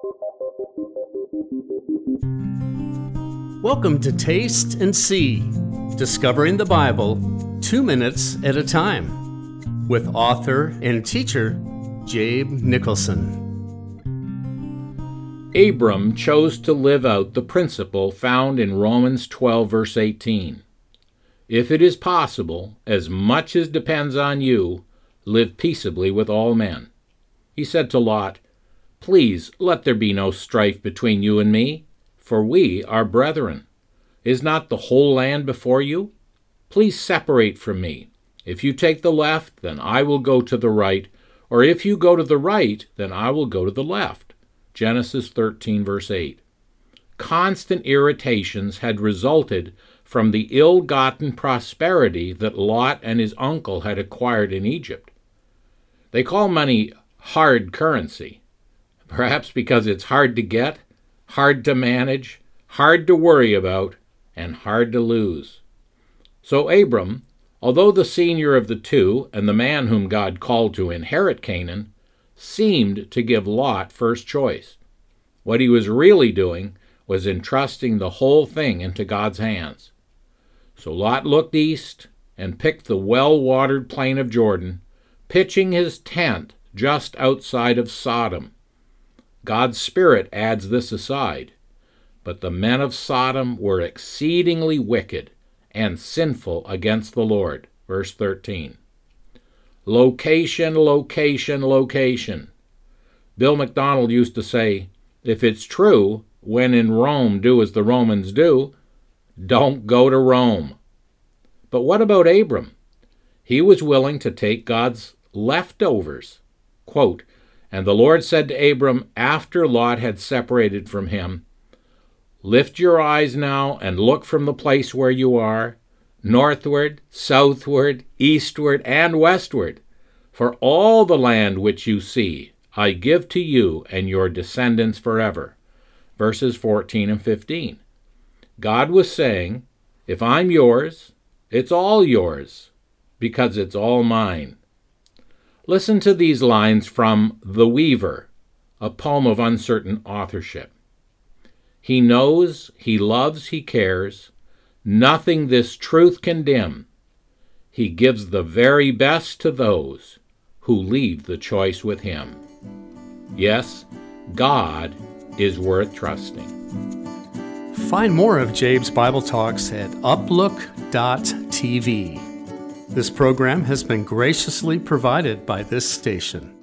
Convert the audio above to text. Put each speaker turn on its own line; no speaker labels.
Welcome to Taste and See, Discovering the Bible 2 minutes at a time, with author and teacher Jabe Nicholson.
Abram chose to live out the principle found in Romans 12, verse 18. If it is possible, as much as depends on you, live peaceably with all men. He said to Lot, "Please let there be no strife between you and me, for we are brethren. Is not the whole land before you? Please separate from me. If you take the left, then I will go to the right, or if you go to the right, then I will go to the left." Genesis 13, verse 8. Constant irritations had resulted from the ill-gotten prosperity that Lot and his uncle had acquired in Egypt. They call money hard currency, perhaps because it's hard to get, hard to manage, hard to worry about, and hard to lose. So Abram, although the senior of the two and the man whom God called to inherit Canaan, seemed to give Lot first choice. What he was really doing was entrusting the whole thing into God's hands. So Lot looked east and picked the well-watered plain of Jordan, pitching his tent just outside of Sodom. God's Spirit adds this aside, but the men of Sodom were exceedingly wicked and sinful against the Lord. Verse 13. Location, location, location. Bill McDonald used to say, if it's true, when in Rome, do as the Romans do, don't go to Rome. But what about Abram? He was willing to take God's leftovers. Quote, "And the Lord said to Abram after Lot had separated from him, Lift your eyes now and look from the place where you are, northward, southward, eastward, and westward. For all the land which you see, I give to you and your descendants forever." Verses 14 and 15. God was saying, if I'm yours, it's all yours, because it's all mine. Listen to these lines from The Weaver, a poem of uncertain authorship. He knows, he loves, he cares. Nothing this truth can dim. He gives the very best to those who leave the choice with him. Yes, God is worth trusting.
Find more of Jabe's Bible Talks at uplook.tv. This program has been graciously provided by this station.